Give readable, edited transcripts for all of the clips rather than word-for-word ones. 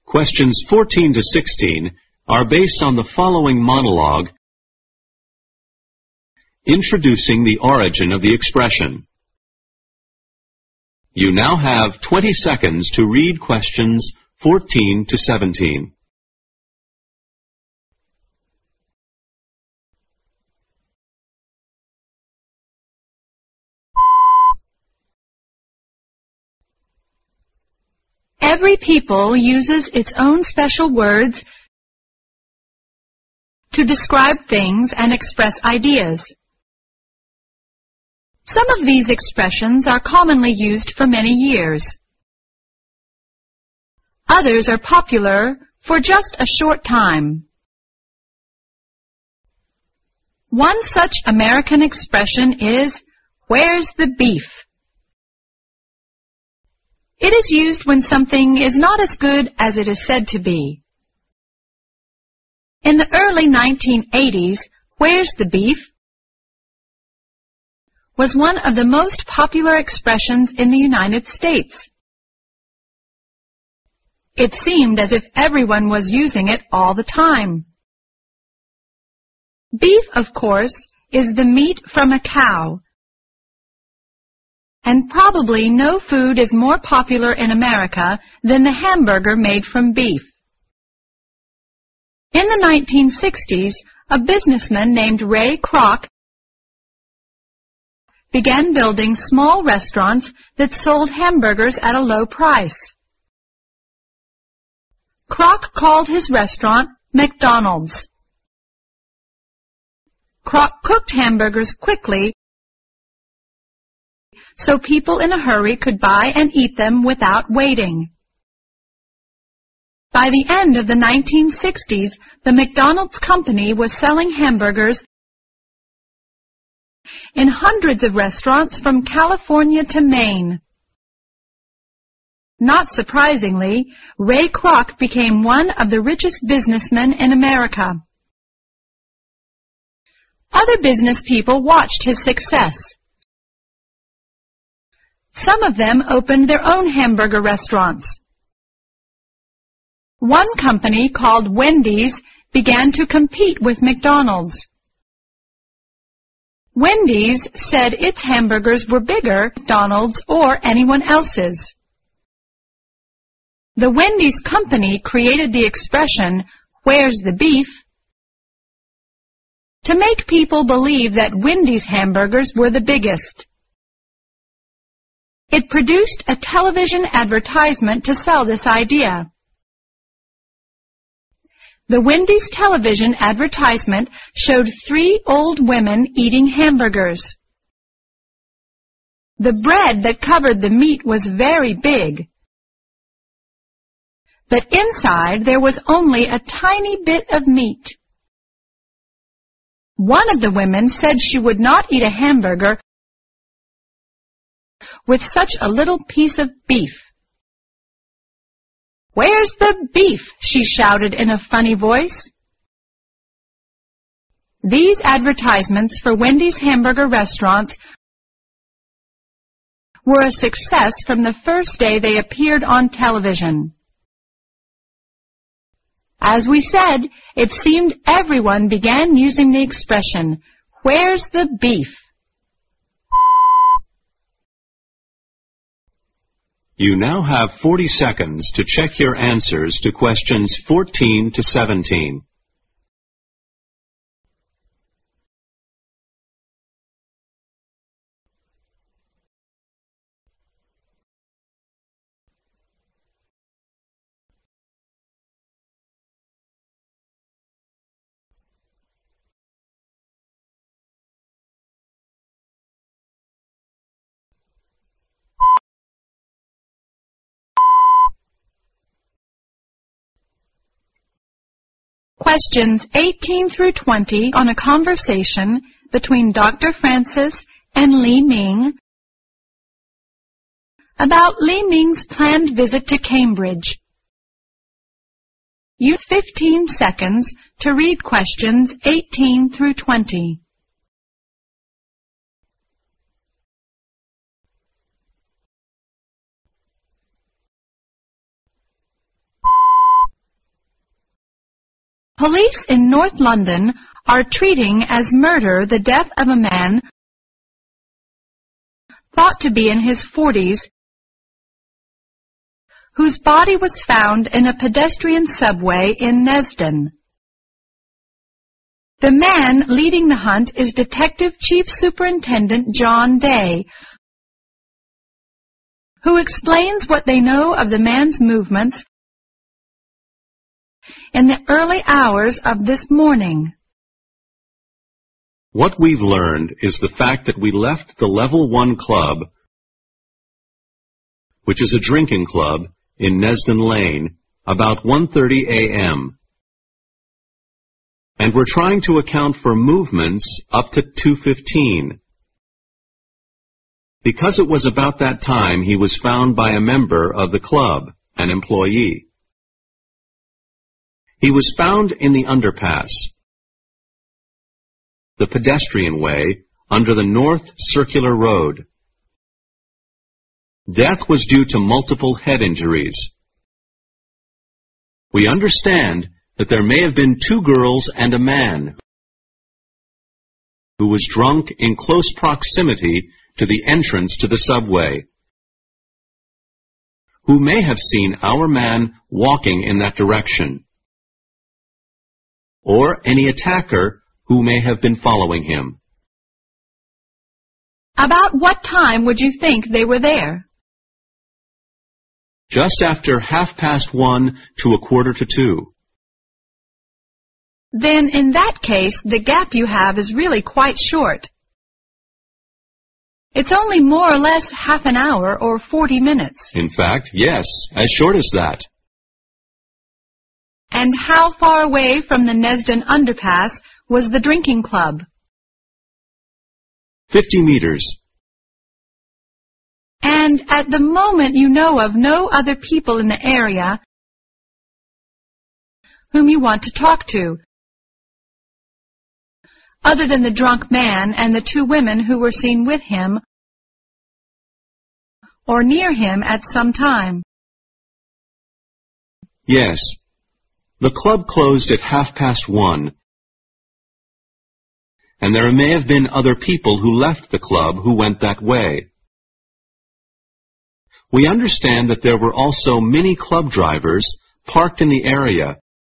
Questions 14 to 16 are based on the following monologue introducing the origin of the expression. You now have 20 seconds to read questions 14 to 17. Every people uses its own special words to describe things and express ideas. Some of these expressions are commonly used for many years. Others are popular for just a short time. One such American expression is, "Where's the beef?" It is used when something is not as good as it is said to be. In the early 1980s, "Where's the beef?" was one of the most popular expressions in the United States. It seemed as if everyone was using it all the time. Beef, of course, is the meat from a cow, and probably no food is more popular in America than the hamburger made from beef. In the 1960s, a businessman named Ray Kroc began building small restaurants that sold hamburgers at a low price. Kroc called his restaurant McDonald's. Kroc cooked hamburgers quickly so people in a hurry could buy and eat them without waiting. By the end of the 1960s, the McDonald's company was selling hamburgers in hundreds of restaurants from California to Maine. Not surprisingly, Ray Kroc became one of the richest businessmen in America. Other business people watched his success. Some of them opened their own hamburger restaurants. One company called Wendy's began to compete with McDonald's. Wendy's said its hamburgers were bigger than McDonald's or anyone else's. The Wendy's company created the expression, "Where's the beef?" to make people believe that Wendy's hamburgers were the biggest. It produced a television advertisement to sell this idea. The Wendy's television advertisement showed 3 old women eating hamburgers. The bread that covered the meat was very big, but inside there was only a tiny bit of meat. One of the women said she would not eat a hamburger with such a little piece of beef. "Where's the beef?" she shouted in a funny voice. These advertisements for Wendy's hamburger restaurants were a success from the first day they appeared on television. As we said, it seemed everyone began using the expression, "Where's the beef?" You now have 40 seconds to check your answers to questions 14 to 17. Questions 18 through 20 on a conversation between Dr. Francis and Li Ming about Li Ming's planned visit to Cambridge. You have 15 seconds to read questions 18 through 20. Police in North London are treating as murder the death of a man thought to be in his 40s, whose body was found in a pedestrian subway in Nesden. The man leading the hunt is Detective Chief Superintendent John Day, who explains what they know of the man's movements in the early hours of this morning. What we've learned is the fact that we left the Level 1 Club, which is a drinking club, in Nesden Lane, about 1:30 a.m. And we're trying to account for movements up to 2:15. Because it was about that time he was found by a member of the club, an employee. He was found in the underpass, the pedestrian way, under the North Circular Road. Death was due to multiple head injuries. We understand that there may have been 2 girls and a man who was drunk in close proximity to the entrance to the subway, who may have seen our man walking in that direction, or any attacker who may have been following him. About what time would you think they were there? Just after 1:30 to 1:45. Then in that case, the gap you have is really quite short. It's only more or less half an hour or 40 minutes. In fact, yes, as short as that. And how far away from the Nesden underpass was the drinking club? 50 meters. And at the moment you know of no other people in the area whom you want to talk to, other than the drunk man and the 2 women who were seen with him or near him at some time. Yes. The club closed at 1:30, and there may have been other people who left the club who went that way. We understand that there were also many club drivers parked in the area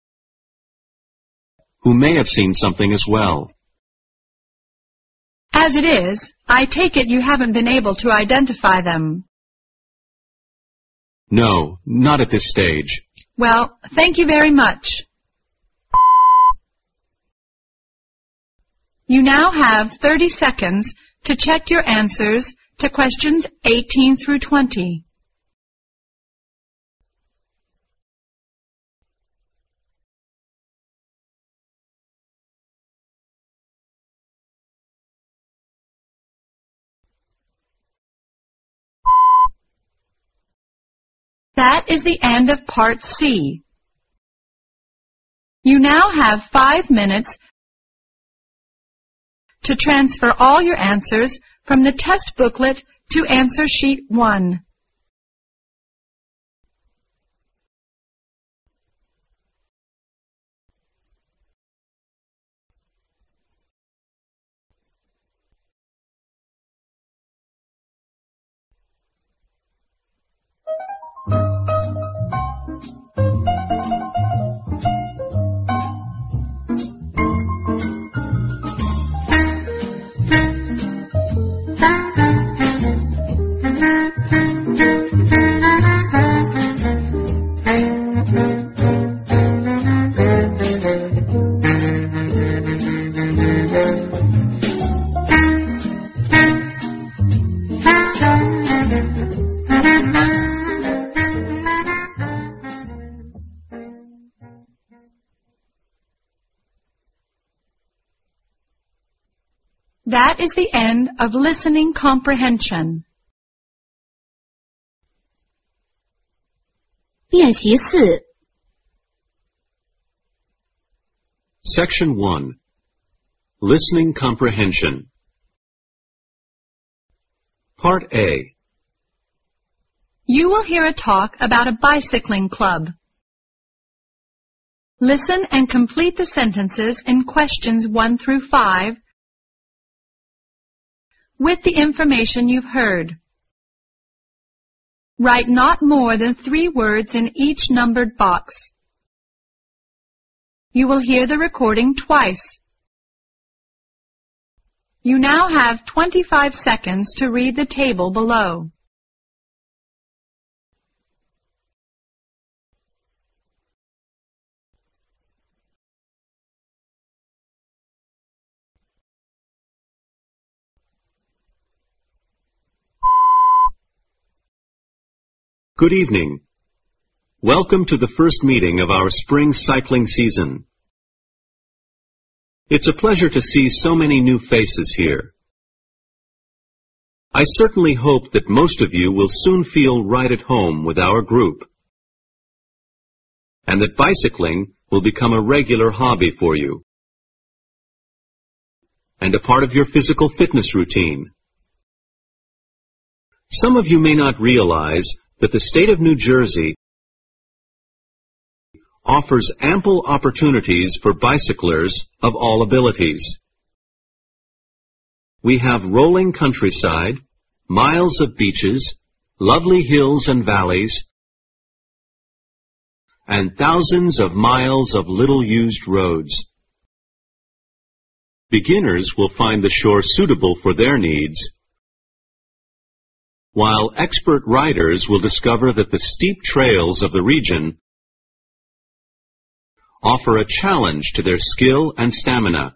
who may have seen something as well. As it is, I take it you haven't been able to identify them. No, not at this stage. Well, thank you very much. You now have 30 seconds to check your answers to questions 18 through 20. That is the end of Part C. You now have 5 minutes to transfer all your answers from the test booklet to answer sheet 1. That is the end of listening comprehension. 练习4 Section 1. Listening Comprehension. Part A. You will hear a talk about a bicycling club. Listen and complete the sentences in questions 1 through 5 with the information you've heard. Write not more than 3 words in each numbered box. You will hear the recording twice. You now have 25 seconds to read the table below. Good evening. Welcome to the first meeting of our spring cycling season. It's a pleasure to see so many new faces here. I certainly hope that most of you will soon feel right at home with our group, and that bicycling will become a regular hobby for you, and a part of your physical fitness routine. Some of you may not realize that the state of New Jersey offers ample opportunities for bicyclers of all abilities. We have rolling countryside, miles of beaches, lovely hills and valleys, and thousands of miles of little-used roads. Beginners will find the shore suitable for their needs, while expert riders will discover that the steep trails of the region offer a challenge to their skill and stamina.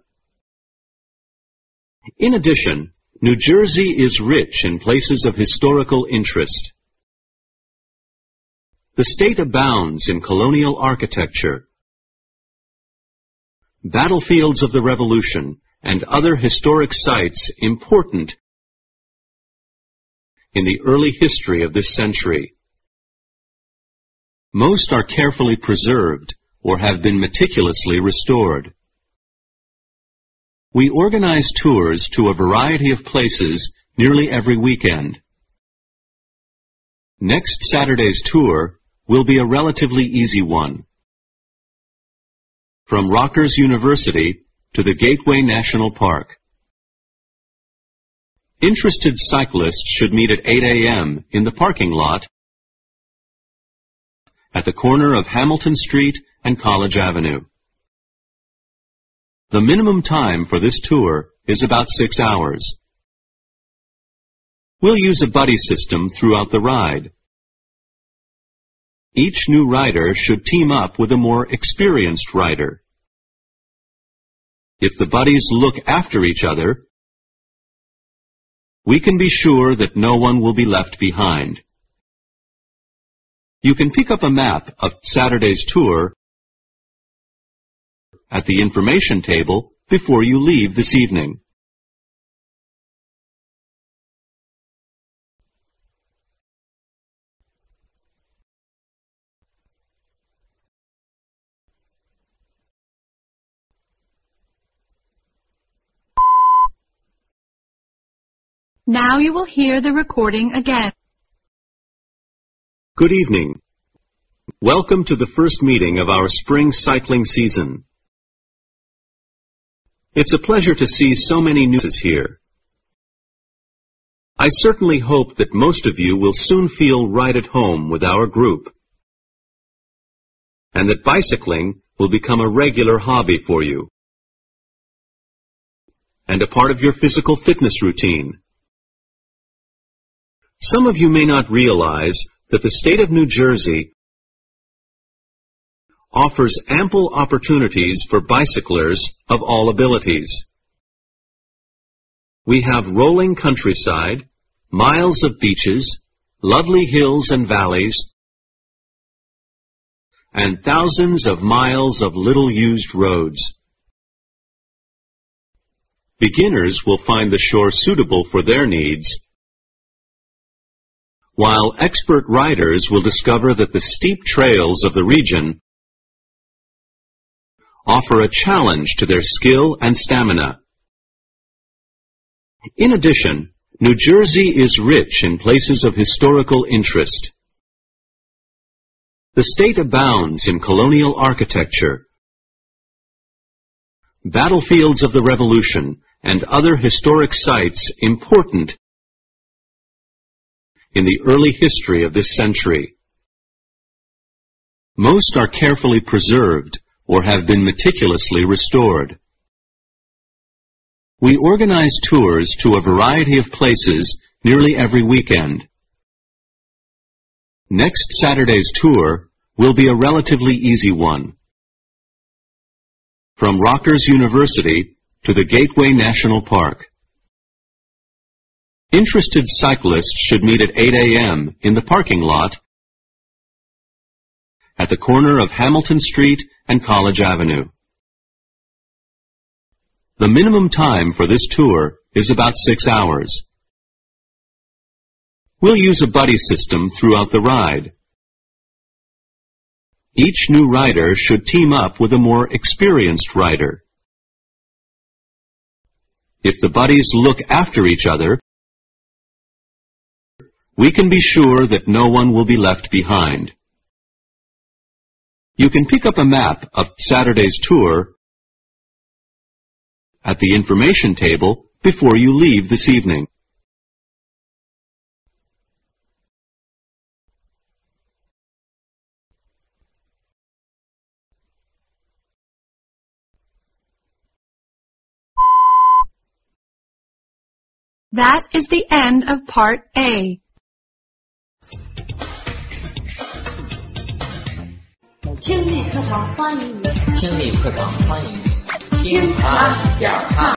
In addition, New Jersey is rich in places of historical interest. The state abounds in colonial architecture, battlefields of the Revolution, and other historic sites important in the early history of this century. Most are carefully preserved or have been meticulously restored. We organize tours to a variety of places nearly every weekend. Next Saturday's tour will be a relatively easy one. From Rockhurst University to the Gateway National Park. Interested cyclists should meet at 8 a.m. in the parking lot at the corner of Hamilton Street and College Avenue. The minimum time for this tour is about 6 hours. We'll use a buddy system throughout the ride. Each new rider should team up with a more experienced rider. If the buddies look after each other, we can be sure that no one will be left behind. You can pick up a map of Saturday's tour at the information table before you leave this evening. Now you will hear the recording again. Good evening. Welcome to the first meeting of our spring cycling season. It's a pleasure to see so many new faces here. I certainly hope that most of you will soon feel right at home with our group, and that bicycling will become a regular hobby for you, and a part of your physical fitness routine. Some of you may not realize that the state of New Jersey offers ample opportunities for bicyclers of all abilities. We have rolling countryside, miles of beaches, lovely hills and valleys, and thousands of miles of little-used roads. Beginners will find the shore suitable for their needs, while expert riders will discover that the steep trails of the region offer a challenge to their skill and stamina. In addition, New Jersey is rich in places of historical interest. The state abounds in colonial architecture, battlefields of the Revolution, and other historic sites important in the early history of this century. Most are carefully preserved or have been meticulously restored. We organize tours to a variety of places nearly every weekend. Next Saturday's tour will be a relatively easy one. From Rockhurst University to the Gateway National Park. Interested cyclists should meet at 8 a.m. in the parking lot at the corner of Hamilton Street and College Avenue. The minimum time for this tour is about 6 hours. We'll use a buddy system throughout the ride. Each new rider should team up with a more experienced rider. If the buddies look after each other, we can be sure that no one will be left behind. You can pick up a map of Saturday's tour at the information table before you leave this evening. That is the end of Part A. 听力课堂欢迎你，听他点看。